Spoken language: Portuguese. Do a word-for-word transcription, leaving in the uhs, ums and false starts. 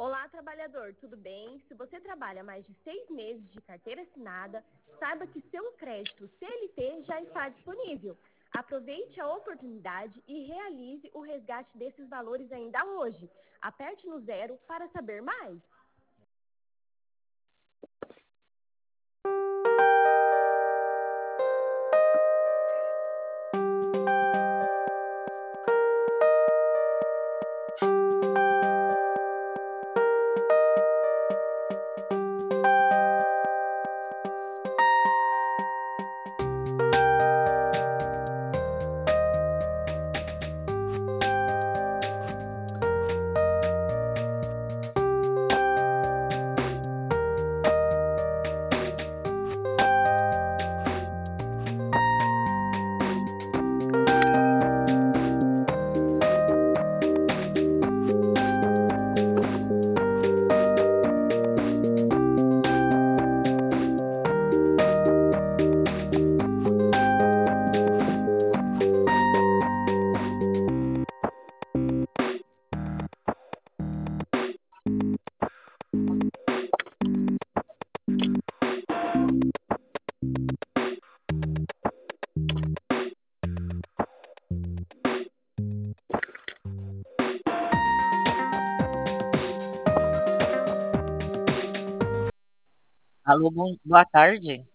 Olá, trabalhador, tudo bem? Se você trabalha mais de seis meses de carteira assinada, saiba que seu crédito C L T já está disponível. Aproveite a oportunidade e realize o resgate desses valores ainda hoje. Aperte no zero para saber mais. Alô, bom- boa tarde.